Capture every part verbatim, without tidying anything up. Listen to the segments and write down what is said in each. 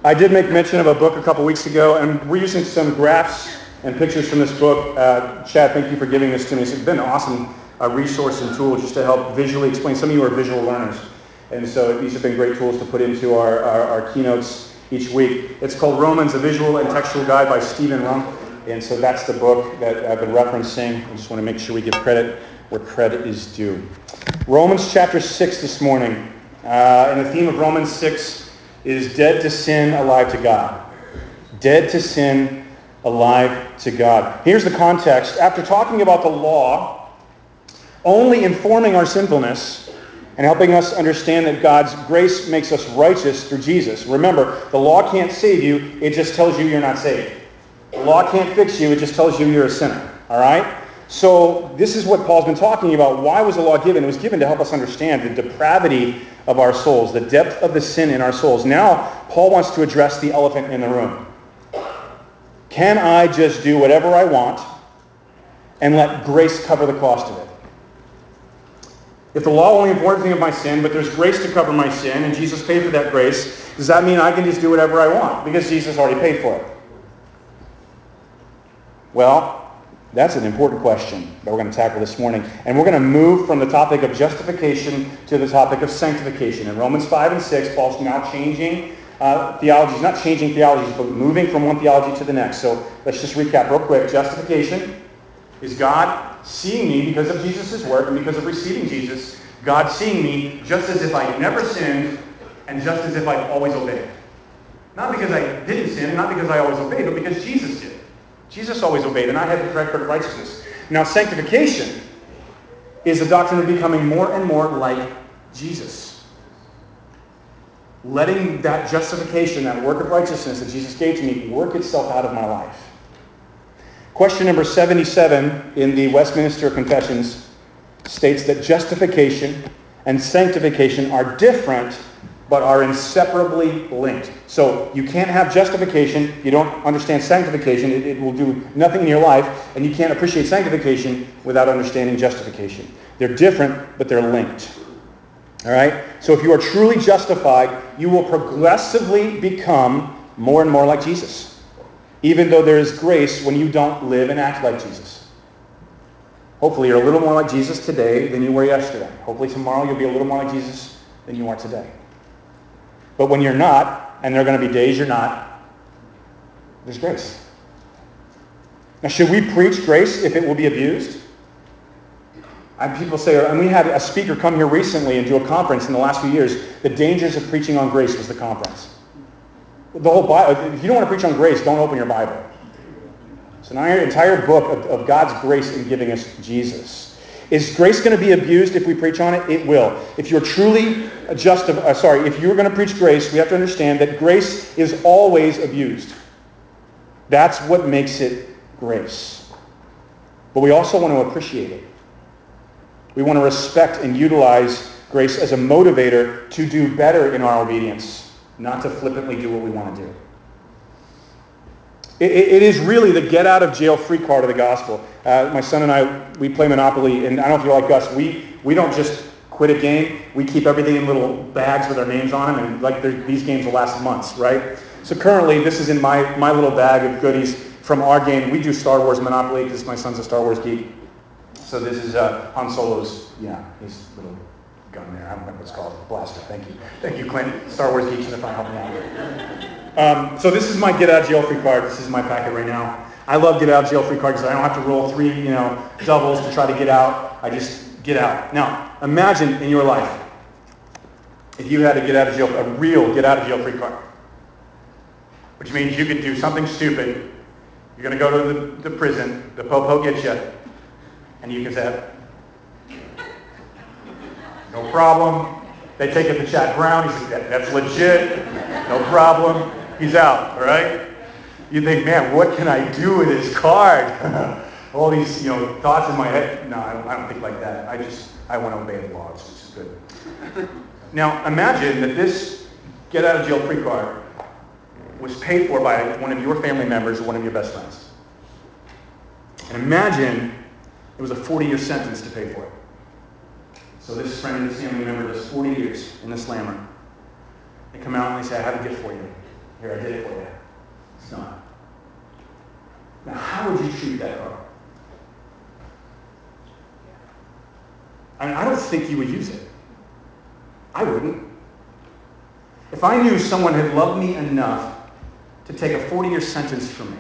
I did make mention of a book a couple weeks ago, and we're using some graphs and pictures from this book. Uh, Chad, thank you for giving this to me. It's been an awesome uh, resource and tool just to help visually explain. Some of you are visual learners, and so these have been great tools to put into our, our, our keynotes each week. It's called Romans, A Visual and Textual Guide by Stephen Rung, and so that's the book that I've been referencing. I just want to make sure we give credit where credit is due. Romans chapter six this morning, uh, and the theme of Romans six is dead to sin, alive to God. Dead to sin, alive to God. Here's the context. After talking about the law only informing our sinfulness and helping us understand that God's grace makes us righteous through Jesus. Remember, the law can't save you. It just tells you you're not saved. The law can't fix you. It just tells you you're a sinner. All right? So this is what Paul's been talking about. Why was the law given? It was given to help us understand the depravity of our souls, the depth of the sin in our souls. Now, Paul wants to address the elephant in the room. Can I just do whatever I want and let grace cover the cost of it? If the law only informs me of my sin, but there's grace to cover my sin, and Jesus paid for that grace, does that mean I can just do whatever I want because Jesus already paid for it? Well, that's an important question that we're going to tackle this morning. And we're going to move from the topic of justification to the topic of sanctification. In Romans five and six, Paul's now changing uh, theologies, not changing theologies, but moving from one theology to the next. So let's just recap real quick. Justification is God seeing me because of Jesus' work and because of receiving Jesus. God seeing me just as if I never sinned and just as if I've always obeyed. Not because I didn't sin, not because I always obeyed, but because Jesus did. Jesus always obeyed, and I had the record of righteousness. Now, sanctification is the doctrine of becoming more and more like Jesus. Letting that justification, that work of righteousness that Jesus gave to me, work itself out of my life. Question number seventy-seven in the Westminster Confessions states that justification and sanctification are different but are inseparably linked. So you can't have justification if you don't understand sanctification. It, it will do nothing in your life, and you can't appreciate sanctification without understanding justification. They're different, but they're linked. All right? So if you are truly justified, you will progressively become more and more like Jesus, even though there is grace when you don't live and act like Jesus. Hopefully you're a little more like Jesus today than you were yesterday. Hopefully tomorrow you'll be a little more like Jesus than you are today. But when you're not, and there are going to be days you're not, there's grace. Now, should we preach grace if it will be abused? And people say, and we had a speaker come here recently and do a conference in the last few years. The dangers of preaching on grace was the conference. The whole Bible, if you don't want to preach on grace, don't open your Bible. It's an entire book of, of God's grace in giving us Jesus. Is grace going to be abused if we preach on it? It will. If you're truly just, uh, sorry, if you're going to preach grace, we have to understand that grace is always abused. That's what makes it grace. But we also want to appreciate it. We want to respect and utilize grace as a motivator to do better in our obedience, not to flippantly do what we want to do. It, it is really the get out of jail free card of the gospel. Uh, my son and I, we play Monopoly, and I don't know if you're like us, we, we don't just quit a game. We keep everything in little bags with our names on them, and like these games will last months, right? So currently, this is in my, my little bag of goodies from our game. We do Star Wars Monopoly because my son's a Star Wars geek. So this is uh, Han Solo's, yeah, his little gun there. I don't remember what it's called. Blaster. Thank you. Thank you, Clint. Star Wars geeks, and if I help me out. Um, so this is my get out of jail free card. This is my packet right now. I love get out of jail free card because I don't have to roll three, you know, doubles to try to get out. I just get out. Now, imagine in your life if you had to get out of jail, a real get out of jail free card, which means you could do something stupid. You're going to go to the, the prison. The popo gets you, and you can say, no problem. They take it to Chad Brown. He's like, that, that's legit. No problem. He's out, all right? You think, man, what can I do with this card? All these, you know, thoughts in my head. No, I don't, I don't think like that. I just, I want to obey the laws, which is good. Now, imagine that this get out of jail free card was paid for by one of your family members or one of your best friends. And imagine it was a forty-year sentence to pay for it. So this friend and this family member does forty years in the slammer. They come out and they say, I have a gift for you. Here, I did it for you. It's not. Now, how would you treat that car? I mean, I don't think you would use it. I wouldn't. If I knew someone had loved me enough to take a forty-year sentence from me,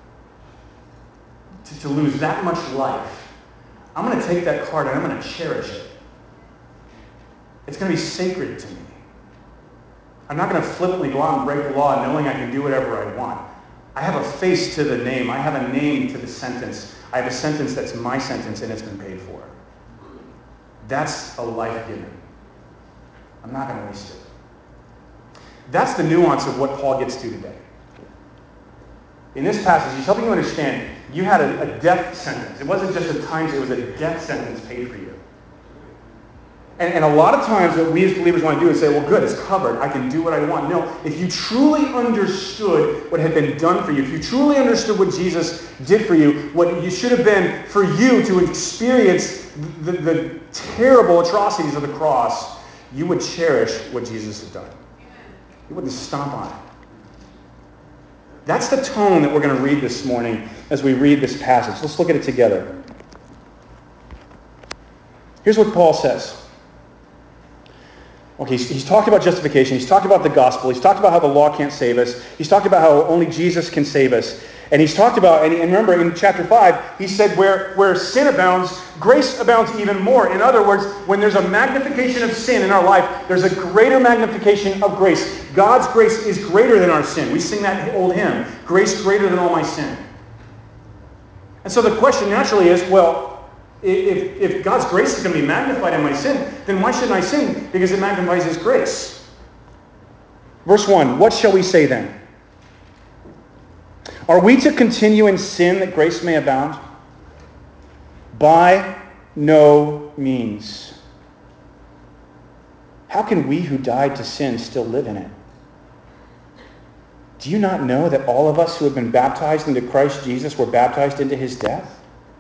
to, to lose that much life, I'm going to take that card and I'm going to cherish it. It's going to be sacred to me. I'm not going to flippantly go out and break the law knowing I can do whatever I want. I have a face to the name. I have a name to the sentence. I have a sentence that's my sentence and it's been paid for. That's a life given. I'm not going to waste it. That's the nuance of what Paul gets to today. In this passage, he's helping you understand you had a, a death sentence. It wasn't just a time, it was a death sentence paid for you. And, and a lot of times what we as believers want to do is say, well, good, it's covered. I can do what I want. No, if you truly understood what had been done for you, if you truly understood what Jesus did for you, what you should have been for you to experience the, the terrible atrocities of the cross, you would cherish what Jesus had done. You wouldn't stomp on it. That's the tone that we're going to read this morning as we read this passage. Let's look at it together. Here's what Paul says. Okay, he's, he's talked about justification. He's talked about the gospel. He's talked about how the law can't save us. He's talked about how only Jesus can save us. And he's talked about, and, and remember in chapter five, he said where, where sin abounds, grace abounds even more. In other words, when there's a magnification of sin in our life, there's a greater magnification of grace. God's grace is greater than our sin. We sing that old hymn, grace greater than all my sin. And so the question naturally is, well, if, if God's grace is going to be magnified in my sin, then why shouldn't I sin? Because it magnifies his grace. Verse one, what shall we say then? Are we to continue in sin that grace may abound? By no means. How can we who died to sin still live in it? Do you not know that all of us who have been baptized into Christ Jesus were baptized into his death?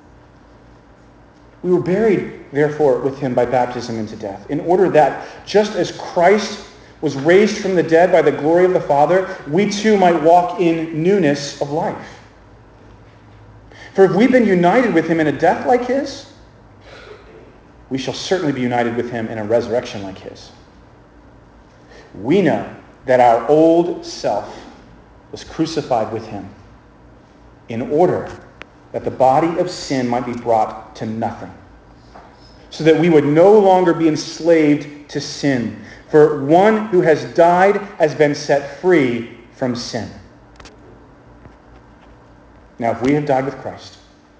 We were buried, therefore, with him by baptism into death, in order that, just as Christ was raised from the dead by the glory of the Father, we too might walk in newness of life. For if we've been united with him in a death like his, we shall certainly be united with him in a resurrection like his. We know that our old self was crucified with him in order that the body of sin might be brought to nothing, so that we would no longer be enslaved to sin. For one who has died has been set free from sin. Now, if we have died with Christ,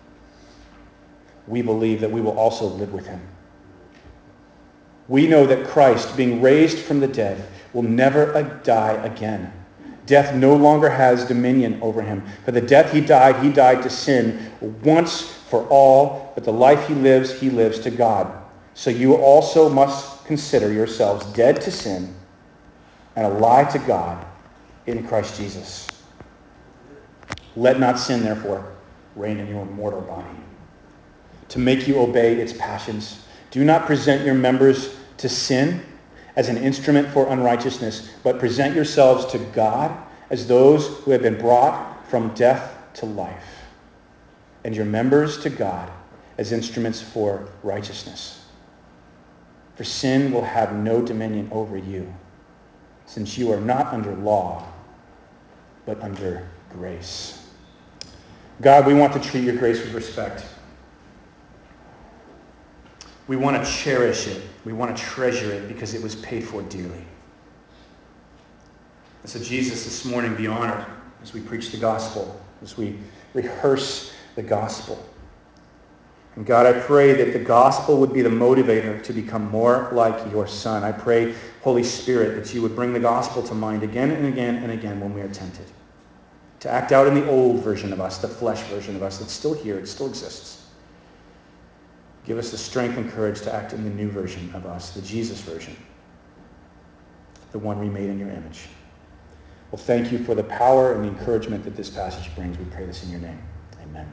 we believe that we will also live with him. We know that Christ, being raised from the dead, will never die again. Death no longer has dominion over him. For the death he died, he died to sin once for all, but the life he lives, he lives to God. So you also must consider yourselves dead to sin and alive to God in Christ Jesus. Let not sin, therefore, reign in your mortal body, to make you obey its passions. Do not present your members to sin as an instrument for unrighteousness, but present yourselves to God as those who have been brought from death to life, and your members to God as instruments for righteousness. For sin will have no dominion over you, since you are not under law, but under grace. God, we want to treat your grace with respect. We want to cherish it. We want to treasure it because it was paid for dearly. And so Jesus, this morning, be honored as we preach the gospel, as we rehearse the gospel. And God, I pray that the gospel would be the motivator to become more like your Son. I pray, Holy Spirit, that you would bring the gospel to mind again and again and again when we are tempted to act out in the old version of us, the flesh version of us that's still here, it still exists. Give us the strength and courage to act in the new version of us, the Jesus version, the one we made in your image. Well, thank you for the power and the encouragement that this passage brings. We pray this in your name. Amen.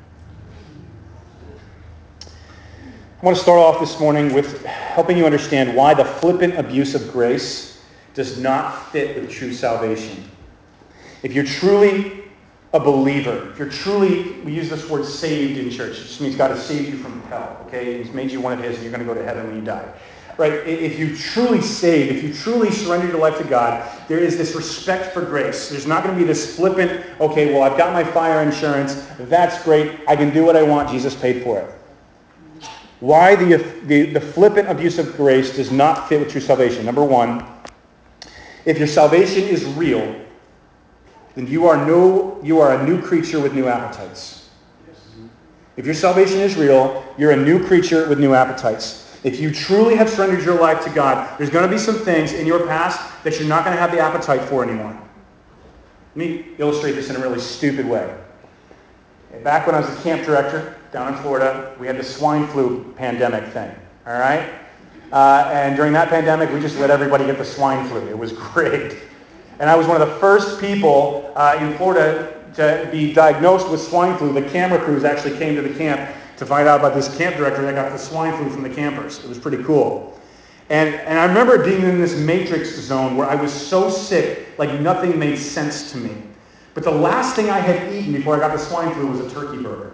I want to start off this morning with helping you understand why the flippant abuse of grace does not fit with true salvation. If you're truly a believer, if you're truly, we use this word saved in church. It just means God has saved you from hell, okay? He's made you one of his and you're going to go to heaven when you die. Right? If you truly saved, if you truly surrendered your life to God, there is this respect for grace. There's not going to be this flippant, okay, well, I've got my fire insurance. That's great. I can do what I want. Jesus paid for it. Why the, the, the flippant abuse of grace does not fit with true salvation. Number one, if your salvation is real, then you are no, you are a new creature with new appetites. If your salvation is real, you're a new creature with new appetites. If you truly have surrendered your life to God, there's going to be some things in your past that you're not going to have the appetite for anymore. Let me illustrate this in a really stupid way. Back when I was a camp director down in Florida, we had the swine flu pandemic thing, all right? Uh, and during that pandemic, we just let everybody get the swine flu. It was great. And I was one of the first people uh, in Florida to be diagnosed with swine flu. The camera crews actually came to the camp to find out about this camp director that got the swine flu from the campers. It was pretty cool. And, and I remember being in this matrix zone where I was so sick, like nothing made sense to me. But the last thing I had eaten before I got the swine flu was a turkey burger.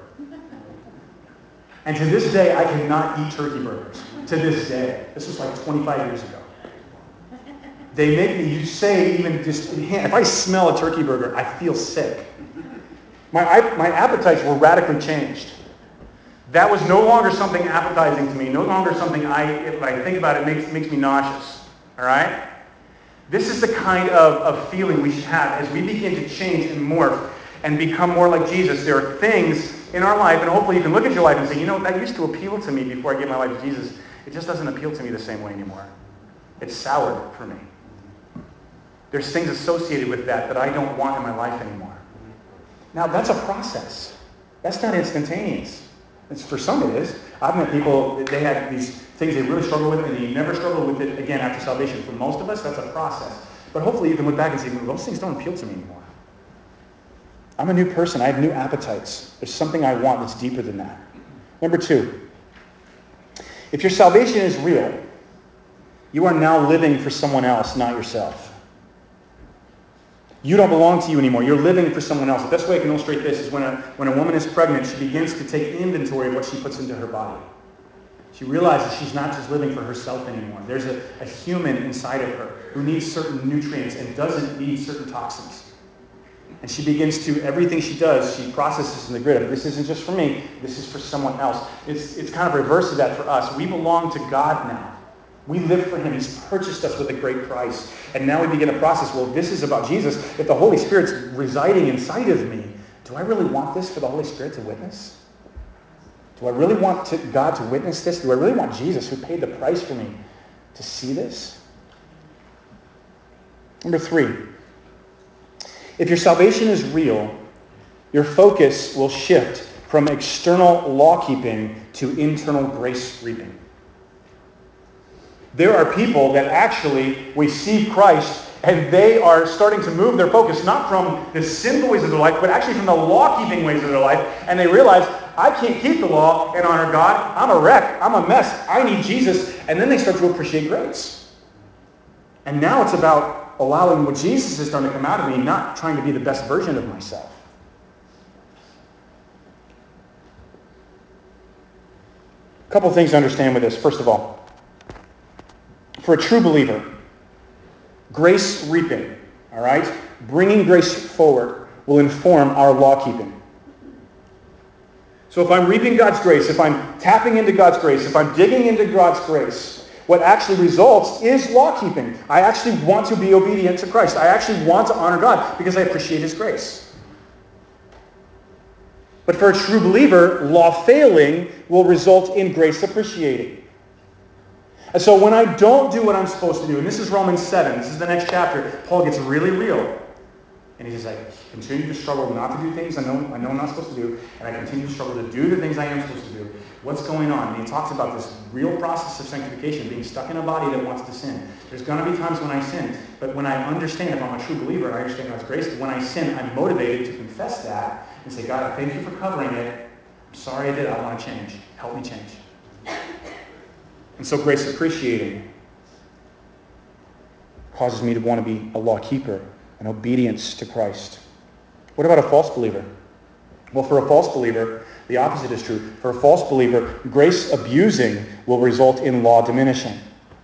And to this day, I cannot eat turkey burgers. To this day. This was like twenty-five years ago. They make me, you say even just, if I smell a turkey burger, I feel sick. My, my appetites were radically changed. That was no longer something appetizing to me, no longer something I, if I think about it, makes, makes me nauseous. All right? This is the kind of, of feeling we should have as we begin to change and morph and become more like Jesus. There are things in our life, and hopefully you can look at your life and say, you know, that used to appeal to me before I gave my life to Jesus. It just doesn't appeal to me the same way anymore. It's soured for me. There's things associated with that that I don't want in my life anymore. Now, that's a process. That's not instantaneous. It's, for some it is. I've met people, they have these things they really struggle with, and they never struggle with it again after salvation. For most of us, that's a process. But hopefully you can look back and say, well, those things don't appeal to me anymore. I'm a new person. I have new appetites. There's something I want that's deeper than that. Number two, if your salvation is real, you are now living for someone else, not yourself. You don't belong to you anymore. You're living for someone else. The best way I can illustrate this is when a, when a woman is pregnant, she begins to take inventory of what she puts into her body. She realizes she's not just living for herself anymore. There's a, a human inside of her who needs certain nutrients and doesn't need certain toxins. And she begins to, everything she does, she processes in the grid. This isn't just for me. This is for someone else. It's, it's kind of reverse of that for us. We belong to God now. We live for him. He's purchased us with a great price. And now we begin a process. Well, this is about Jesus. If the Holy Spirit's residing inside of me, do I really want this for the Holy Spirit to witness? Do I really want to, God to witness this? Do I really want Jesus, who paid the price for me, to see this? Number three, if your salvation is real, your focus will shift from external law-keeping to internal grace reaping. There are people that actually receive Christ and they are starting to move their focus not from the sinful ways of their life, but actually from the law-keeping ways of their life. And they realize, I can't keep the law and honor God. I'm a wreck. I'm a mess. I need Jesus. And then they start to appreciate grace. And now it's about allowing what Jesus has done to come out of me, not trying to be the best version of myself. A couple things to understand with this. First of all, for a true believer, grace reaping, all right, bringing grace forward will inform our law-keeping. So if I'm reaping God's grace, if I'm tapping into God's grace, if I'm digging into God's grace, what actually results is law-keeping. I actually want to be obedient to Christ. I actually want to honor God because I appreciate his grace. But for a true believer, law failing will result in grace appreciating. And so when I don't do what I'm supposed to do, and this is Romans seven, this is the next chapter, Paul gets really real. And he's like, I continue to struggle not to do things I know, I know I'm not supposed to do, and I continue to struggle to do the things I am supposed to do. What's going on? And he talks about this real process of sanctification, being stuck in a body that wants to sin. There's going to be times when I sin, but when I understand, if I'm a true believer and I understand God's grace, when I sin, I'm motivated to confess that and say, God, I thank you for covering it. I'm sorry I did. I want to change. Help me change. And so grace appreciating causes me to want to be a law keeper and obedience to Christ. What about a false believer? Well, for a false believer, the opposite is true. For a false believer, grace abusing will result in law diminishing.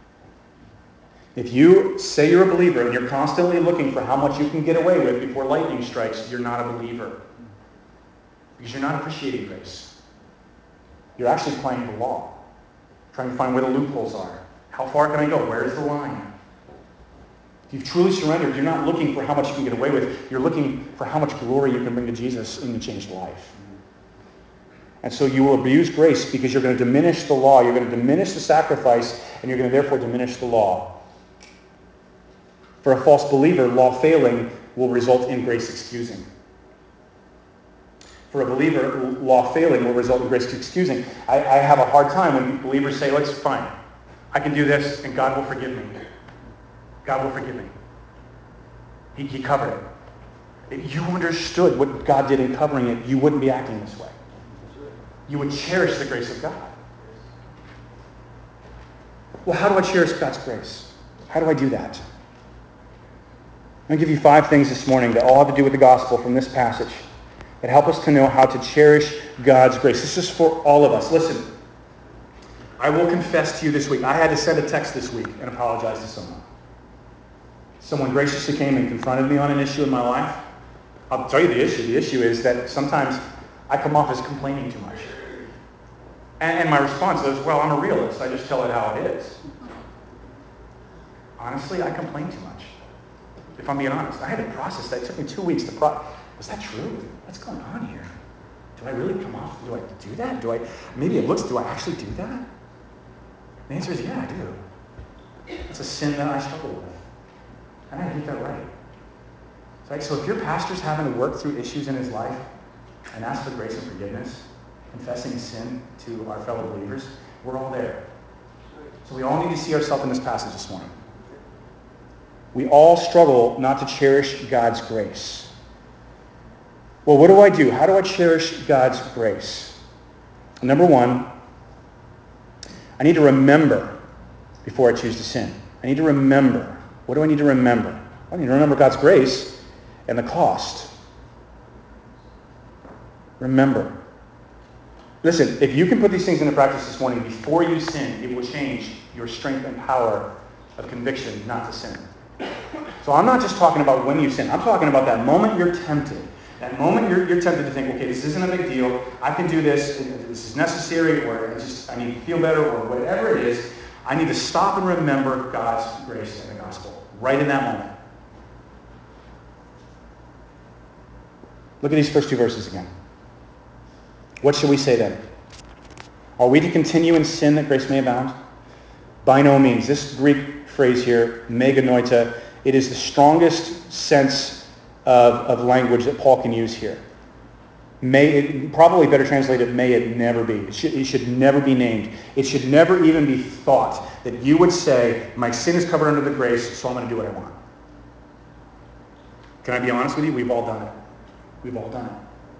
If you say you're a believer and you're constantly looking for how much you can get away with before lightning strikes, you're not a believer. Because you're not appreciating grace. You're actually playing the law, trying to find where the loopholes are. How far can I go? Where is the line? If you've truly surrendered, you're not looking for how much you can get away with. You're looking for how much glory you can bring to Jesus in a changed life. And so you will abuse grace because you're going to diminish the law. You're going to diminish the sacrifice, and you're going to therefore diminish the law. For a false believer, law failing will result in grace excusing. For a believer, law failing will result in grace excusing. I, I have a hard time when believers say, "Let's fine. I can do this, and God will forgive me. God will forgive me. He, he covered it." If you understood what God did in covering it, you wouldn't be acting this way. You would cherish the grace of God. Well, how do I cherish God's grace? How do I do that? I'm going to give you five things this morning that all have to do with the gospel from this passage that help us to know how to cherish God's grace. This is for all of us. Listen, I will confess to you this week, I had to send a text this week and apologize to someone. Someone graciously came and confronted me on an issue in my life. I'll tell you the issue. The issue is that sometimes I come off as complaining too much. And, and my response is, well, I'm a realist. I just tell it how it is. Honestly, I complain too much. If I'm being honest, I had to process that. It took me two weeks to process. Was that true? What's going on here? Do I really come off? Do I do that? Do I? Maybe it looks, do I actually do that? The answer is, yeah, I do. It's a sin that I struggle with. And I get that right. Right? So if your pastor's having to work through issues in his life and ask for grace and forgiveness, confessing sin to our fellow believers, we're all there. So we all need to see ourselves in this passage this morning. We all struggle not to cherish God's grace. Well, what do I do? How do I cherish God's grace? Number one, I need to remember before I choose to sin. I need to remember. What do I need to remember? I need to remember God's grace and the cost. Remember. Listen, if you can put these things into practice this morning, before you sin, it will change your strength and power of conviction not to sin. So I'm not just talking about when you sin. I'm talking about that moment you're tempted. That moment you're, you're tempted to think, okay, this isn't a big deal. I can do this. This is necessary, or I just I need to feel better, or whatever it is. I need to stop and remember God's grace and the gospel right in that moment. Look at these first two verses again. What should we say then? Are we to continue in sin that grace may abound? By no means. This Greek phrase here, meganoita, it is the strongest sense of, of language that Paul can use here. May it, probably better translated, may it never be. It should, it should never be named. It should never even be thought that you would say, my sin is covered under the grace, so I'm going to do what I want. Can I be honest with you? We've all done it. We've all done it.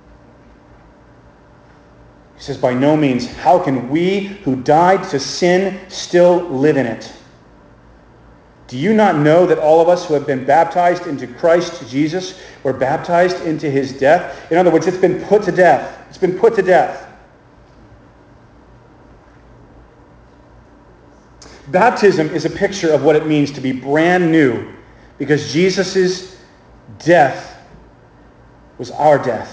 He says, by no means, how can we who died to sin still live in it? Do you not know that all of us who have been baptized into Christ Jesus were baptized into his death? In other words, it's been put to death. It's been put to death. Baptism is a picture of what it means to be brand new because Jesus' death was our death.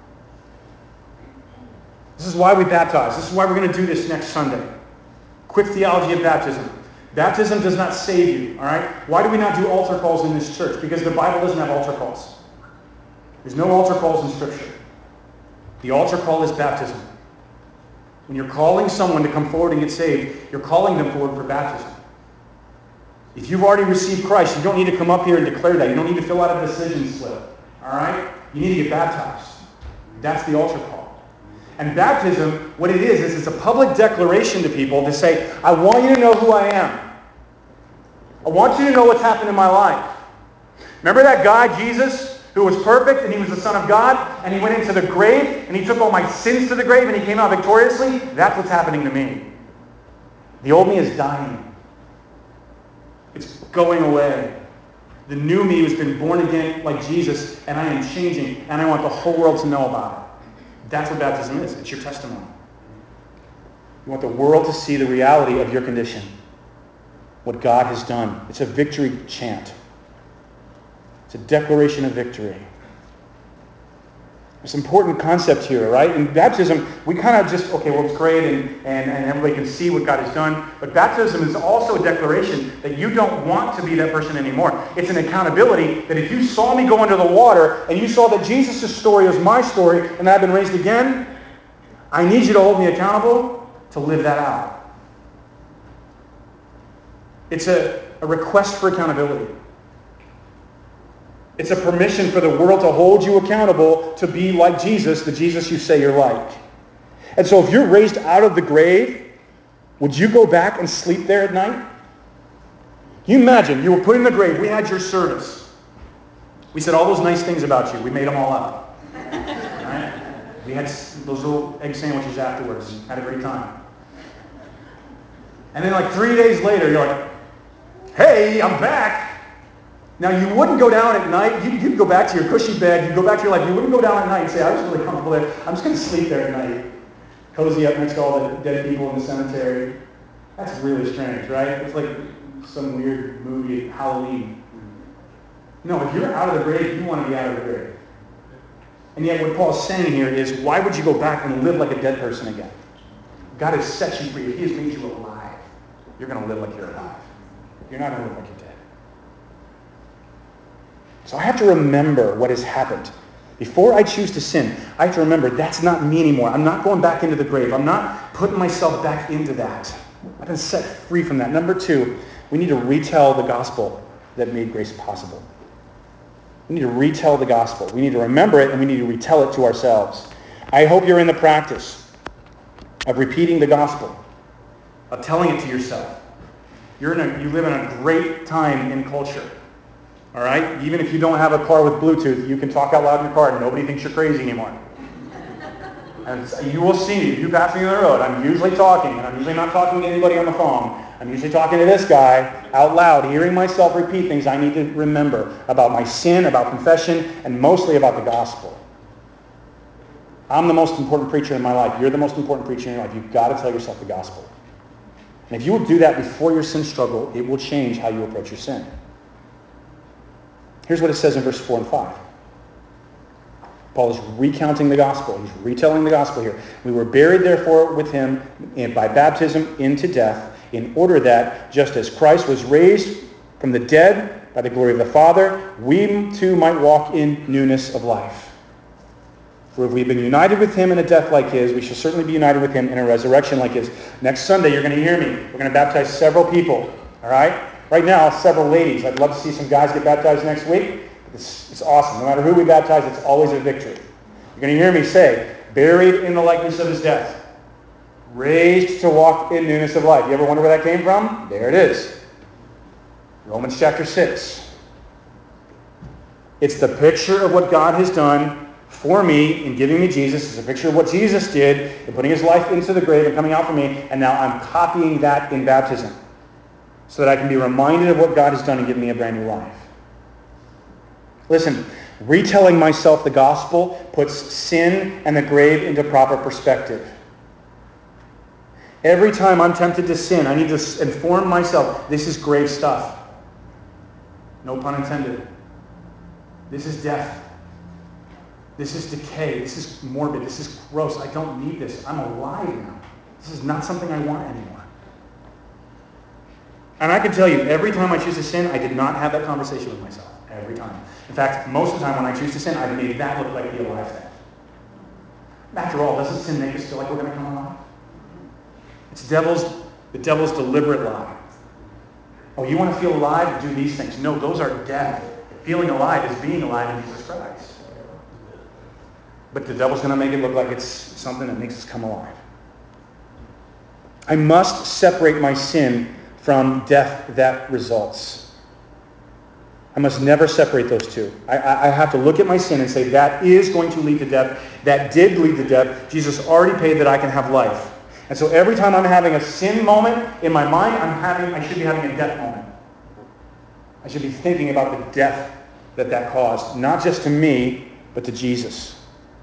This is why we baptize. This is why we're going to do this next Sunday. Quick theology of baptism. Baptism does not save you, all right? Why do we not do altar calls in this church? Because the Bible doesn't have altar calls. There's no altar calls in Scripture. The altar call is baptism. When you're calling someone to come forward and get saved, you're calling them forward for baptism. If you've already received Christ, you don't need to come up here and declare that. You don't need to fill out a decision slip, all right? You need to get baptized. That's the altar call. And baptism, what it is, is it's a public declaration to people to say, I want you to know who I am. I want you to know what's happened in my life. Remember that guy, Jesus, who was perfect and he was the Son of God, and he went into the grave and he took all my sins to the grave and he came out victoriously? That's what's happening to me. The old me is dying. It's going away. The new me has been born again like Jesus, and I am changing, and I want the whole world to know about it. That's what baptism is. It's your testimony. You want the world to see the reality of your condition, what God has done. It's a victory chant. It's a declaration of victory. It's an important concept here, right? In baptism, we kind of just, okay, well, it's great, and, and, and everybody can see what God has done. But baptism is also a declaration that you don't want to be that person anymore. It's an accountability that if you saw me go under the water and you saw that Jesus' story is my story and that I've been raised again, I need you to hold me accountable to live that out. It's a, a request for accountability. It's a permission for the world to hold you accountable to be like Jesus, the Jesus you say you're like. And so if you're raised out of the grave, would you go back and sleep there at night? Can you imagine, you were put in the grave, we had your service. We said all those nice things about you, we made them all up. Right? We had those little egg sandwiches afterwards, had a great time. And then like three days later, you're like, hey, I'm back. Now, you wouldn't go down at night. You'd, you'd go back to your cushy bed. You'd go back to your life. You wouldn't go down at night and say, I was really comfortable there. I'm just going to sleep there at night. Cozy up next to all the dead people in the cemetery. That's really strange, right? It's like some weird movie, Halloween. No, if you're out of the grave, you want to be out of the grave. And yet what Paul's saying here is, why would you go back and live like a dead person again? God has set you free. If he has made you alive, you're going to live like you're alive. You're not going to live like you're dead. So I have to remember what has happened. Before I choose to sin, I have to remember that's not me anymore. I'm not going back into the grave. I'm not putting myself back into that. I've been set free from that. Number two, we need to retell the gospel that made grace possible. We need to retell the gospel. We need to remember it, and we need to retell it to ourselves. I hope you're in the practice of repeating the gospel, of telling it to yourself. You're in a, you live in a great time in culture. All right? Even if you don't have a car with Bluetooth, you can talk out loud in your car and nobody thinks you're crazy anymore. And you will see me. If you pass me on the road, I'm usually talking, and I'm usually not talking to anybody on the phone. I'm usually talking to this guy out loud, hearing myself repeat things I need to remember about my sin, about confession, and mostly about the gospel. I'm the most important preacher in my life. You're the most important preacher in your life. You've got to tell yourself the gospel. And if you will do that before your sin struggle, it will change how you approach your sin. Here's what it says in verse four and five. Paul is recounting the gospel. He's retelling the gospel here. We were buried, therefore, with him by baptism into death, in order that, just as Christ was raised from the dead by the glory of the Father, we too might walk in newness of life. For if we've been united with him in a death like his, we shall certainly be united with him in a resurrection like his. Next Sunday, you're going to hear me. We're going to baptize several people. All right? Right now, several ladies. I'd love to see some guys get baptized next week. It's, it's awesome. No matter who we baptize, it's always a victory. You're going to hear me say, buried in the likeness of his death, raised to walk in newness of life. You ever wonder where that came from? There it is. Romans chapter six. It's the picture of what God has done for me in giving me Jesus. It's a picture of what Jesus did in putting his life into the grave and coming out for me. And now I'm copying that in baptism, so that I can be reminded of what God has done and give me a brand new life. Listen, retelling myself the gospel puts sin and the grave into proper perspective. Every time I'm tempted to sin, I need to inform myself, this is grave stuff. No pun intended. This is death. This is decay. This is morbid. This is gross. I don't need this. I'm alive now. This is not something I want anymore. And I can tell you, every time I choose to sin, I did not have that conversation with myself. Every time. In fact, most of the time when I choose to sin, I've made that look like the alive thing. After all, doesn't sin make us feel like we're going to come alive? It's devil's, the devil's deliberate lie. Oh, you want to feel alive? Do these things. No, those are death. Feeling alive is being alive in Jesus Christ. But the devil's going to make it look like it's something that makes us come alive. I must separate my sin from death that results. I must never separate those two. I, I, I have to look at my sin and say, that is going to lead to death. That did lead to death. Jesus already paid that I can have life. And so every time I'm having a sin moment in my mind, I'm having, I should be having a death moment. I should be thinking about the death that that caused, not just to me, but to Jesus.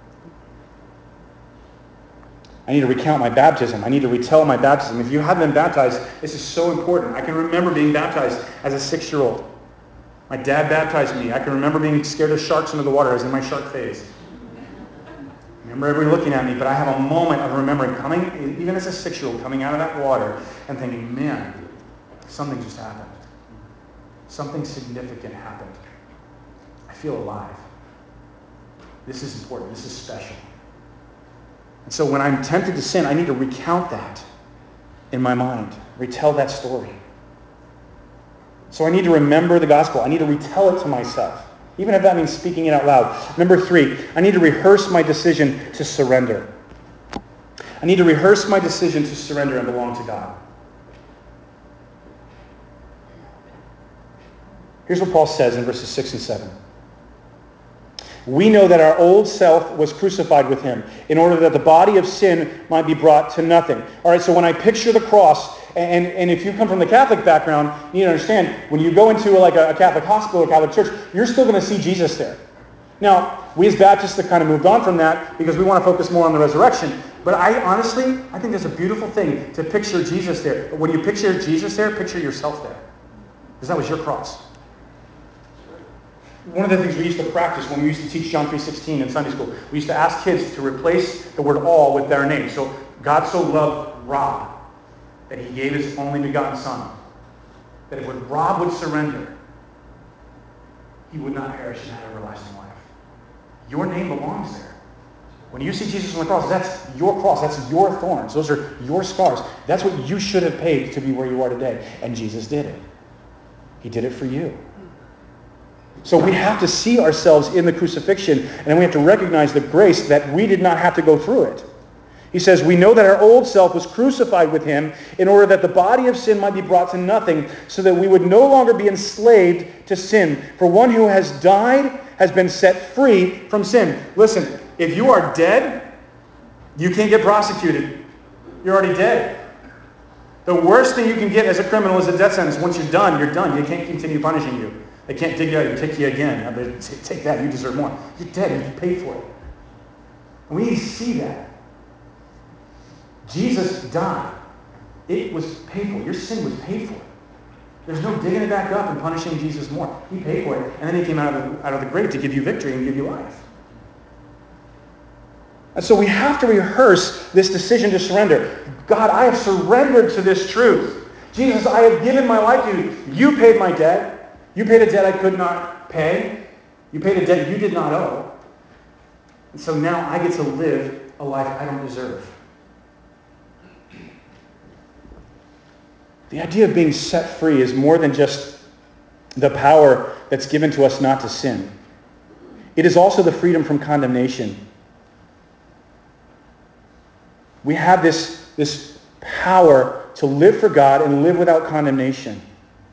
I need to recount my baptism. I need to retell my baptism. If you haven't been baptized, this is so important. I can remember being baptized as a six-year-old. My dad baptized me. I can remember being scared of sharks under the water. I was in my shark phase. I remember everyone looking at me, but I have a moment of remembering coming, even as a six-year-old, coming out of that water and thinking, man, something just happened. Something significant happened. I feel alive. This is important. This is special. And so when I'm tempted to sin, I need to recount that in my mind, retell that story. So I need to remember the gospel. I need to retell it to myself, even if that means speaking it out loud. Number three, I need to rehearse my decision to surrender. I need to rehearse my decision to surrender and belong to God. Here's what Paul says in verses six and seven. We know that our old self was crucified with him in order that the body of sin might be brought to nothing. All right, so when I picture the cross, and, and if you come from the Catholic background, you need to understand, when you go into like a, a Catholic hospital or Catholic church, you're still going to see Jesus there. Now, we as Baptists have kind of moved on from that because we want to focus more on the resurrection. But I honestly, I think that's a beautiful thing to picture Jesus there. But when you picture Jesus there, picture yourself there. Because that was your cross. One of the things we used to practice when we used to teach John three sixteen in Sunday school, we used to ask kids to replace the word all with their name. So God so loved Rob that he gave his only begotten son. That if when Rob would surrender, he would not perish and have everlasting life. Your name belongs there. When you see Jesus on the cross, that's your cross. That's your thorns. Those are your scars. That's what you should have paid to be where you are today. And Jesus did it. He did it for you. So we have to see ourselves in the crucifixion, and then we have to recognize the grace that we did not have to go through it. He says, we know that our old self was crucified with him in order that the body of sin might be brought to nothing, so that we would no longer be enslaved to sin. For one who has died has been set free from sin. Listen, if you are dead, you can't get prosecuted. You're already dead. The worst thing you can get as a criminal is a death sentence. Once you're done, you're done. They can't continue punishing you. They can't dig you out and take you again. They take that, you deserve more. You're dead, you paid for it. And we need to see that. Jesus died. It was paid for. Your sin was paid for. There's no digging it back up and punishing Jesus more. He paid for it, and then he came out of the, out of the grave to give you victory and give you life. And so we have to rehearse this decision to surrender. God, I have surrendered to this truth. Jesus, I have given my life to you. You paid my debt. You paid a debt I could not pay. You paid a debt you did not owe. And so now I get to live a life I don't deserve. The idea of being set free is more than just the power that's given to us not to sin. It is also the freedom from condemnation. We have this, this power to live for God and live without condemnation.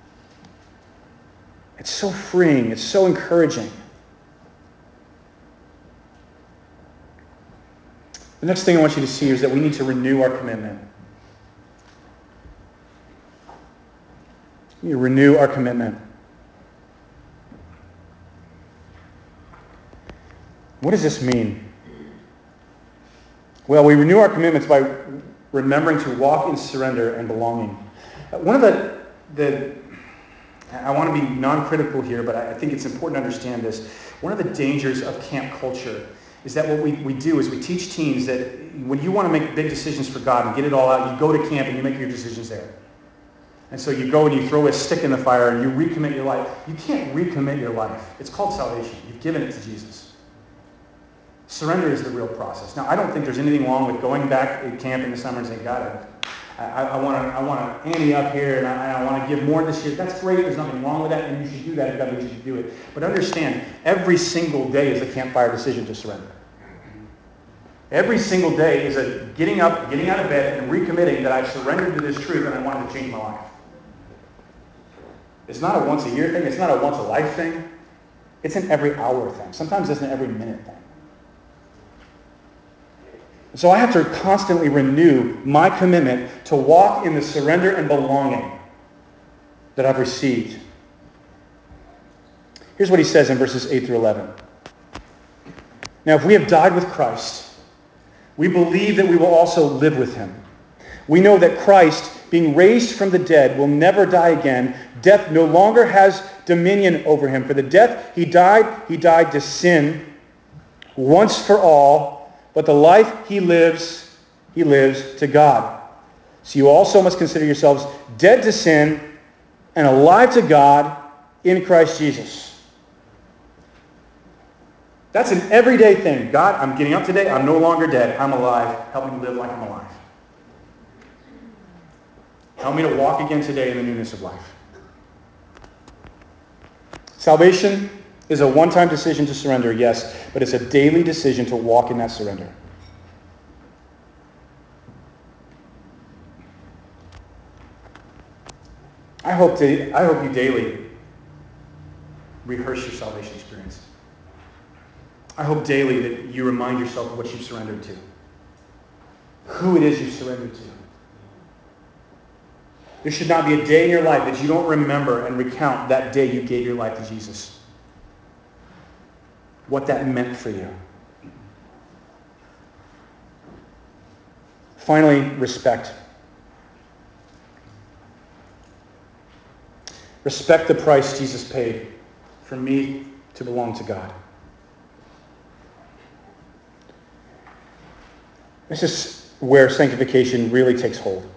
It's so freeing. It's so encouraging. The next thing I want you to see is that we need to renew our commitment. We need to renew our commitment. What does this mean? Well, we renew our commitments by remembering to walk in surrender and belonging. One of the, the I want to be non-critical here, but I think it's important to understand this. One of the dangers of camp culture is that what we, we do is we teach teens that when you want to make big decisions for God and get it all out, you go to camp and you make your decisions there. And so you go and you throw a stick in the fire and you recommit your life. You can't recommit your life. It's called salvation. You've given it to Jesus. Surrender is the real process. Now, I don't think there's anything wrong with going back at camp in the summer and saying, God, I, I, I want to I want to ante up here and I, I want to give more this year. That's great. There's nothing wrong with that, and you should do that if God leads you to do it. But understand, every single day is a campfire decision to surrender. Every single day is a getting up, getting out of bed, and recommitting that I've surrendered to this truth and I want to change my life. It's not a once a year thing. It's not a once a life thing. It's an every hour thing. Sometimes it's an every minute thing. So I have to constantly renew my commitment to walk in the surrender and belonging that I've received. Here's what he says in verses eight through eleven. Now, if we have died with Christ, we believe that we will also live with him. We know that Christ, being raised from the dead, will never die again. Death no longer has dominion over him. For the death he died, he died to sin once for all, but the life he lives, he lives to God. So you also must consider yourselves dead to sin and alive to God in Christ Jesus. That's an everyday thing. God, I'm getting up today. I'm no longer dead. I'm alive. Help me live like I'm alive. Help me to walk again today in the newness of life. Salvation is a one-time decision to surrender, yes, but it's a daily decision to walk in that surrender. I hope, to, I hope you daily rehearse your salvation experience. I hope daily that you remind yourself of what you've surrendered to, who it is you've surrendered to. There should not be a day in your life that you don't remember and recount that day you gave your life to Jesus. What that meant for you. Finally, respect. Respect the price Jesus paid for me to belong to God. This is where sanctification really takes hold.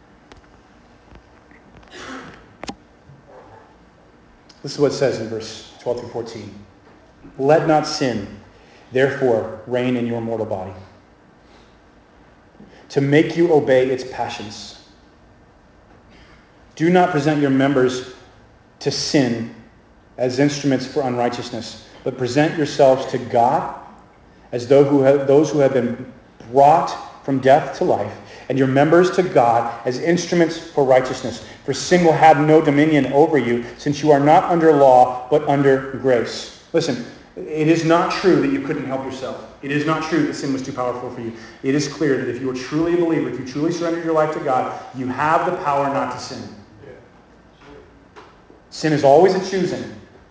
This is what it says in verse twelve through fourteen. Let not sin, therefore, reign in your mortal body, to make you obey its passions. Do not present your members to sin as instruments for unrighteousness, but present yourselves to God as though who have, those who have been brought from death to life, and your members to God as instruments for righteousness. For sin will have no dominion over you, since you are not under law, but under grace. Listen, it is not true that you couldn't help yourself. It is not true that sin was too powerful for you. It is clear that if you are truly a believer, if you truly surrendered your life to God, you have the power not to sin. Sin is always a choosing.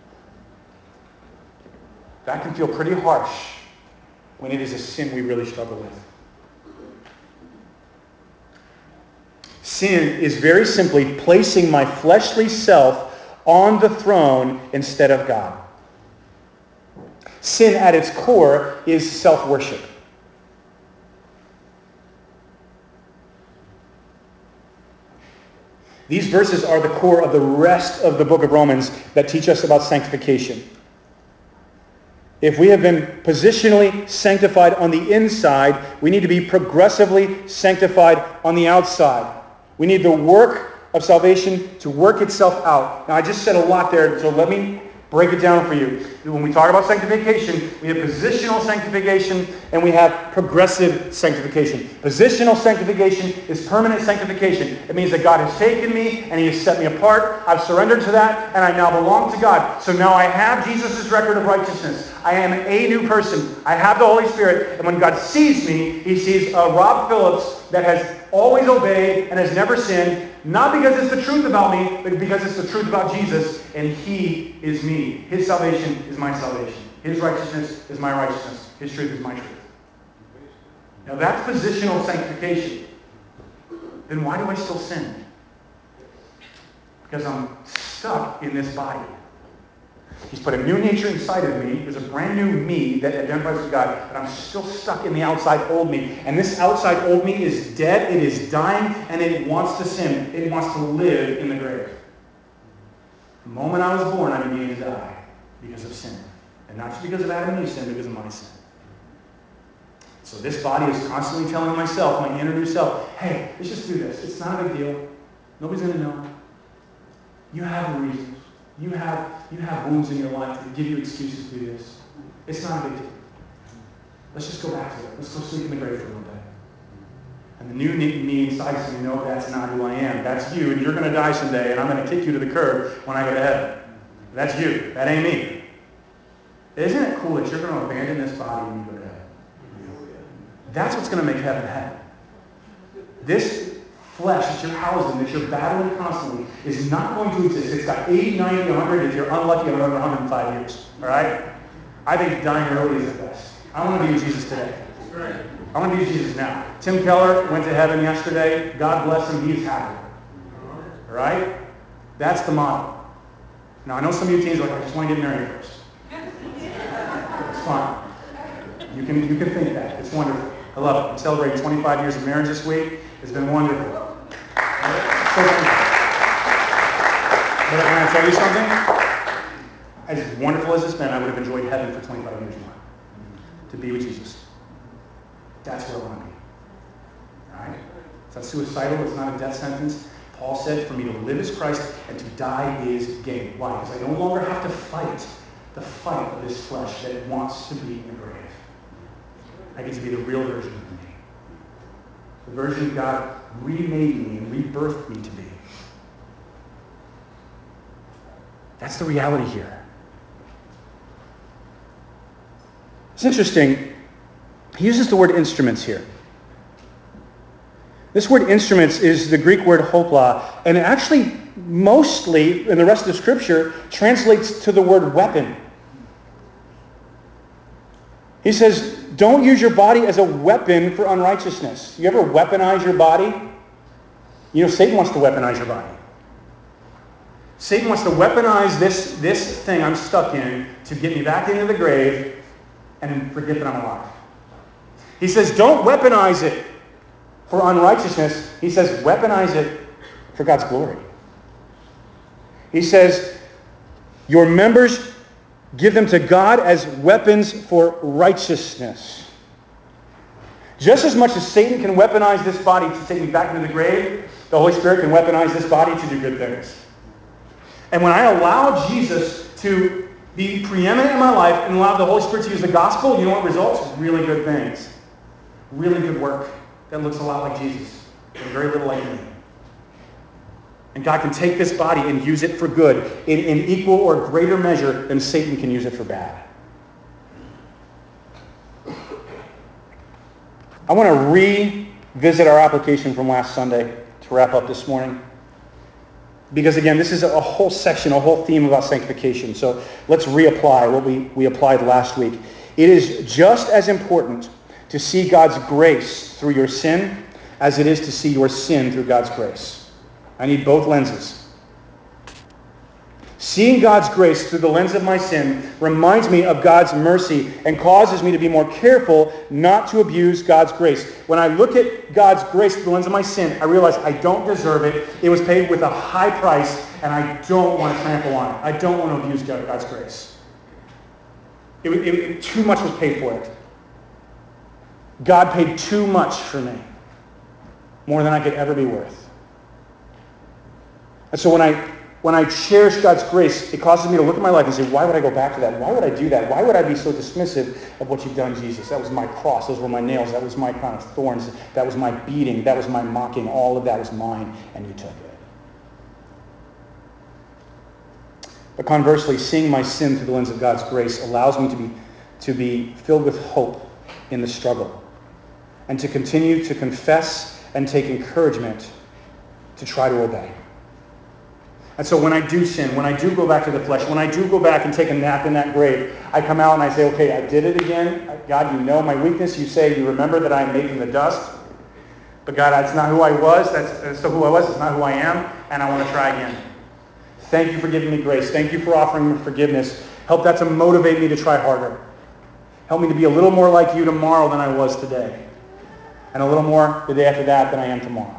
That can feel pretty harsh when it is a sin we really struggle with. Sin is very simply placing my fleshly self on the throne instead of God. Sin at its core is self-worship. These verses are the core of the rest of the book of Romans that teach us about sanctification. If we have been positionally sanctified on the inside, we need to be progressively sanctified on the outside. We need the work of salvation to work itself out. Now, I just said a lot there, so let me break it down for you. When we talk about sanctification, we have positional sanctification and we have progressive sanctification. Positional sanctification is permanent sanctification. It means that God has taken me and he has set me apart. I've surrendered to that and I now belong to God. So now I have Jesus' record of righteousness. I am a new person. I have the Holy Spirit. And when God sees me, he sees a Rob Phillips that has always obeyed and has never sinned. Not because it's the truth about me, but because it's the truth about Jesus, and he is me. His salvation is my salvation. His righteousness is my righteousness. His truth is my truth. Now that's positional sanctification. Then why do I still sin? Because I'm stuck in this body. He's put a new nature inside of me. There's a brand new me that identifies with God, but I'm still stuck in the outside old me. And this outside old me is dead, it is dying, and it wants to sin. It wants to live in the grave. The moment I was born, I began to die because of sin. And not just because of Adam and Eve's sin, because of my sin. So this body is constantly telling myself, my inner new self, hey, let's just do this. It's not a big deal. Nobody's going to know. You have the reasons. You have, you have wounds in your life that give you excuses to do this. It's not a big deal. Let's just go back to it. Let's go sleep in the grave for a little bit. And the new me inside says, you know, that's not who I am. That's you, and you're going to die someday, and I'm going to kick you to the curb when I go to heaven. That's you. That ain't me. Isn't it cool that you're going to abandon this body when you go to heaven? That's what's going to make heaven heaven. This flesh that you're housed in, that you're battling constantly, is not going to exist. It's got eighty, ninety, one hundred, if you're unlucky, another one hundred five years. All right? I think dying early is the best. I want to be with Jesus today. I want to be with Jesus now. Tim Keller went to heaven yesterday. God bless him. He's happy. All right? That's the model. Now, I know some of you teens are like, I just want to get married first. It's fine. You can, you can think that. It's wonderful. I love it. I'm celebrating twenty-five years of marriage this week. It's been wonderful. So thankful. But can I tell you something? As wonderful as it's been, I would have enjoyed heaven for twenty-five years more. To be with Jesus. That's where I want to be. All right? It's not suicidal. It's not a death sentence. Paul said, for me to live is Christ and to die is gain. Why? Because I no longer have to fight the fight of this flesh that wants to be in the grave. I get to be the real version of me. The version God remade me and rebirthed me to be. That's the reality here. It's interesting. He uses the word instruments here. This word instruments is the Greek word hopla, and it actually mostly, in the rest of the scripture, translates to the word weapon. He says, don't use your body as a weapon for unrighteousness. You ever weaponize your body? You know, Satan wants to weaponize your body. Satan wants to weaponize this, this thing I'm stuck in to get me back into the grave and forget that I'm alive. He says, don't weaponize it for unrighteousness. He says, weaponize it for God's glory. He says, your members, give them to God as weapons for righteousness. Just as much as Satan can weaponize this body to take me back into the grave, the Holy Spirit can weaponize this body to do good things. And when I allow Jesus to be preeminent in my life and allow the Holy Spirit to use the gospel, you know what results? Really good things. Really good work that looks a lot like Jesus and very little like me. And God can take this body and use it for good in, in equal or greater measure than Satan can use it for bad. I want to revisit our application from last Sunday to wrap up this morning. Because again, this is a whole section, a whole theme about sanctification. So let's reapply what we, we applied last week. It is just as important to see God's grace through your sin as it is to see your sin through God's grace. I need both lenses. Seeing God's grace through the lens of my sin reminds me of God's mercy and causes me to be more careful not to abuse God's grace. When I look at God's grace through the lens of my sin, I realize I don't deserve it. It was paid with a high price, and I don't want to trample on it. I don't want to abuse God's grace. It, it, it, too much was paid for it. God paid too much for me, more than I could ever be worth. And so when I when I cherish God's grace, it causes me to look at my life and say, why would I go back to that? Why would I do that? Why would I be so dismissive of what you've done, Jesus? That was my cross. Those were my nails. That was my crown of thorns. That was my beating. That was my mocking. All of that was mine, and you took it. But conversely, seeing my sin through the lens of God's grace allows me to be, to be filled with hope in the struggle and to continue to confess and take encouragement to try to obey. And so when I do sin, when I do go back to the flesh, when I do go back and take a nap in that grave, I come out and I say, okay, I did it again. God, you know my weakness. You say you remember that I am made from the dust. But God, that's not who I was. That's, that's still who I was. It's not who I am. And I want to try again. Thank you for giving me grace. Thank you for offering me forgiveness. Help that to motivate me to try harder. Help me to be a little more like you tomorrow than I was today. And a little more the day after that than I am tomorrow.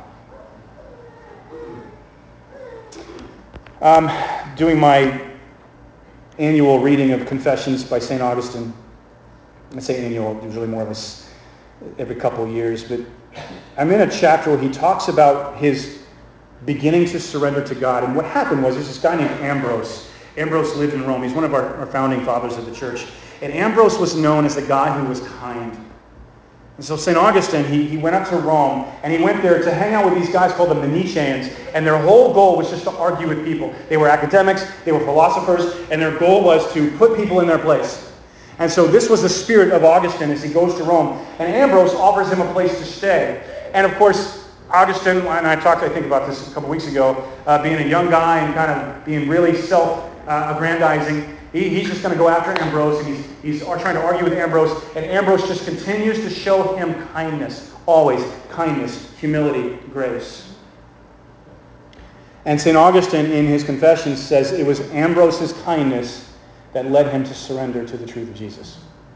Um, doing my annual reading of Confessions by Saint Augustine. I say annual, usually more of us every couple of years, but I'm in a chapter where he talks about his beginning to surrender to God. And what happened was, there's this guy named Ambrose. Ambrose lived in Rome. He's one of our, our founding fathers of the church. And Ambrose was known as the guy who was kind. And so Saint Augustine, he, he went up to Rome, and he went there to hang out with these guys called the Manichaeans, and their whole goal was just to argue with people. They were academics, they were philosophers, and their goal was to put people in their place. And so this was the spirit of Augustine as he goes to Rome, and Ambrose offers him a place to stay. And of course, Augustine, and I talked, I think, about this a couple weeks ago, uh, being a young guy and kind of being really self-aggrandizing. He, he's just going to go after Ambrose, and he's, he's trying to argue with Ambrose, and Ambrose just continues to show him kindness, always kindness, humility, grace. And Saint Augustine, in his Confessions, says it was Ambrose's kindness that led him to surrender to the truth of Jesus.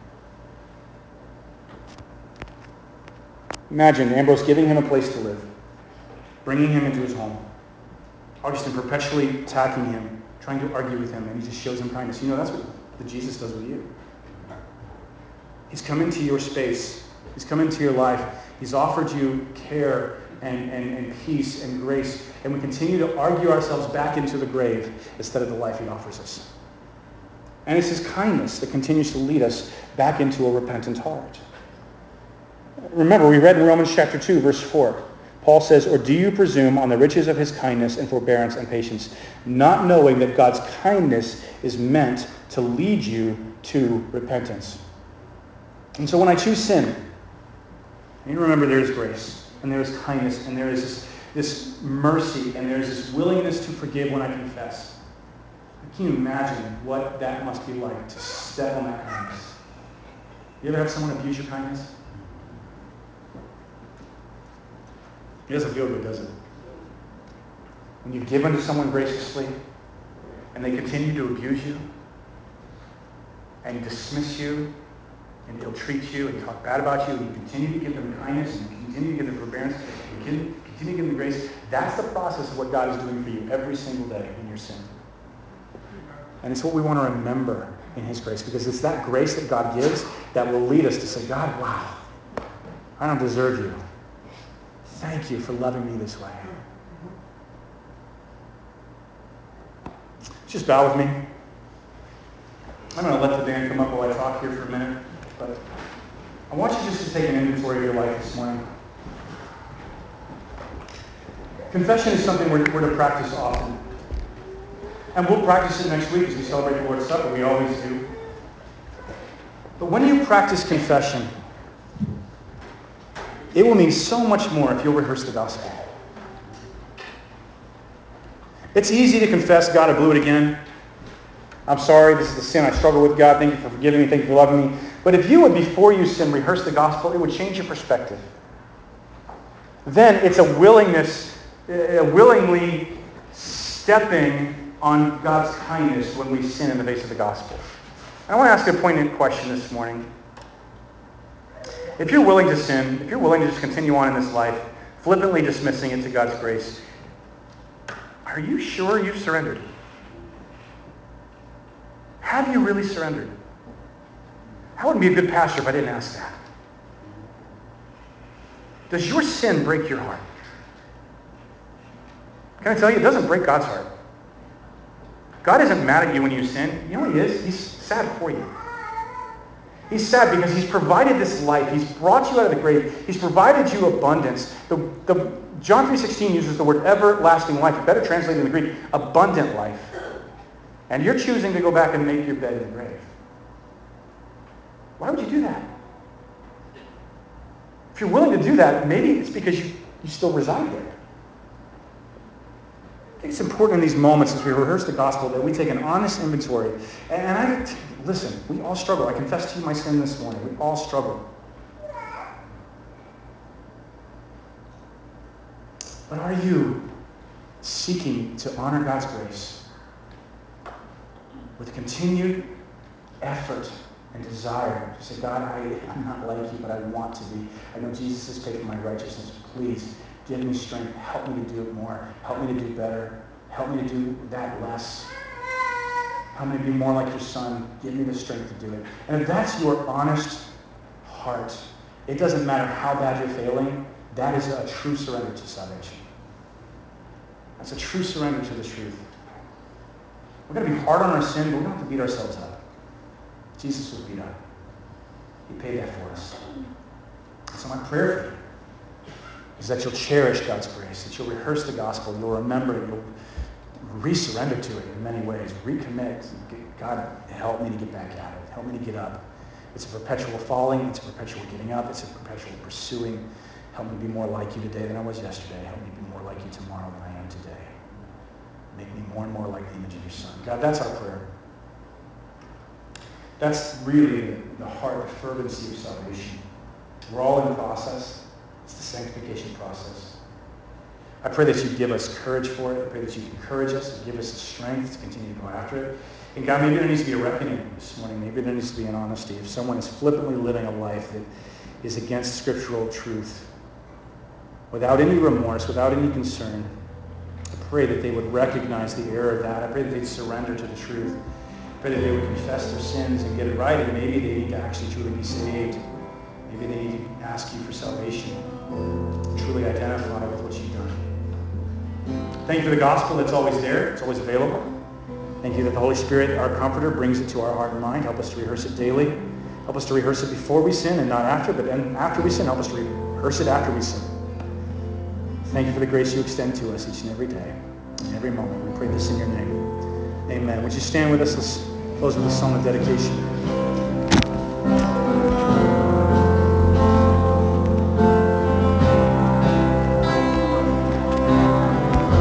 Imagine Ambrose giving him a place to live, bringing him into his home. Augustine perpetually attacking him, trying to argue with him, and he just shows him kindness. You know, that's what that Jesus does with you. He's come into your space. He's come into your life. He's offered you care and, and, and peace and grace, and we continue to argue ourselves back into the grave instead of the life he offers us. And it's his kindness that continues to lead us back into a repentant heart. Remember, we read in Romans chapter two, verse four. Paul says, "Or do you presume on the riches of his kindness and forbearance and patience, not knowing that God's kindness is meant to lead you to repentance?" And so when I choose sin, you remember there is grace, and there is kindness, and there is this, this mercy, and there is this willingness to forgive when I confess. Can you imagine what that must be like to step on that kindness? You ever have someone abuse your kindness? It doesn't feel good, does it? When you give unto someone graciously and they continue to abuse you and dismiss you and ill-treat you and talk bad about you, and you continue to give them kindness and you continue to give them forbearance and you continue to give them grace, that's the process of what God is doing for you every single day in your sin. And it's what we want to remember in his grace, because it's that grace that God gives that will lead us to say, God, wow, I don't deserve you. Thank you for loving me this way. Just bow with me. I'm going to let the band come up while I talk here for a minute, but I want you just to take an inventory of your life this morning. Confession is something we're, we're to practice often. And we'll practice it next week as we celebrate the Lord's Supper. We always do. But when you practice confession, it will mean so much more if you'll rehearse the gospel. It's easy to confess, God, I blew it again. I'm sorry, this is the sin I struggle with. God, thank you for forgiving me. Thank you for loving me. But if you would, before you sin, rehearse the gospel, it would change your perspective. Then it's a willingness, a willingly stepping on God's kindness when we sin in the face of the gospel. I want to ask a poignant question this morning. If you're willing to sin, if you're willing to just continue on in this life, flippantly dismissing it to God's grace, are you sure you've surrendered? Have you really surrendered? I wouldn't be a good pastor if I didn't ask that. Does your sin break your heart? Can I tell you, it doesn't break God's heart. God isn't mad at you when you sin. You know what he is? He's sad for you. He's sad because he's provided this life. He's brought you out of the grave. He's provided you abundance. The, the, John three sixteen uses the word everlasting life. Better translated in the Greek, abundant life. And you're choosing to go back and make your bed in the grave. Why would you do that? If you're willing to do that, maybe it's because you, you still reside there. I think it's important in these moments as we rehearse the gospel that we take an honest inventory. And I listen, we all struggle. I confess to you my sin this morning. We all struggle. But are you seeking to honor God's grace with continued effort and desire to say, God, I, I'm not like you, but I want to be. I know Jesus has paid for my righteousness. Please give me strength. Help me to do it more. Help me to do better. Help me to do that less. Help me to be more like your son. Give me the strength to do it. And if that's your honest heart, it doesn't matter how bad you're failing. That is a true surrender to salvation. That's a true surrender to the truth. We're going to be hard on our sin, but we don't have to beat ourselves up. Jesus was beat up. He paid that for us. So my prayer for you is that you'll cherish God's grace, that you'll rehearse the gospel, you'll remember it, you'll re-surrender to it in many ways, recommit. God, help me to get back at it. Help me to get up. It's a perpetual falling. It's a perpetual getting up. It's a perpetual pursuing. Help me be more like you today than I was yesterday. Help me be more like you tomorrow than I am today. Make me more and more like the image of your Son. God, that's our prayer. That's really the, the heart, the fervency of salvation. We're all in process. It's the sanctification process. I pray that you give us courage for it. I pray that you encourage us and give us the strength to continue to go after it. And God, maybe there needs to be a reckoning this morning. Maybe there needs to be an honesty. If someone is flippantly living a life that is against scriptural truth, without any remorse, without any concern, I pray that they would recognize the error of that. I pray that they'd surrender to the truth. I pray that they would confess their sins and get it right, and maybe they need to actually truly be saved. Maybe they need to ask you for salvation, truly identify with what you've done. Thank you for the gospel that's always there, it's always available. Thank you that the Holy Spirit, our comforter, brings it to our heart and mind. Help us to rehearse it daily. Help us to rehearse it before we sin and not after, but then after we sin, help us to rehearse it after we sin. Thank you for the grace you extend to us each and every day, in every moment. We pray this in your name. Amen. Would you stand with us? Let's close with a song of dedication.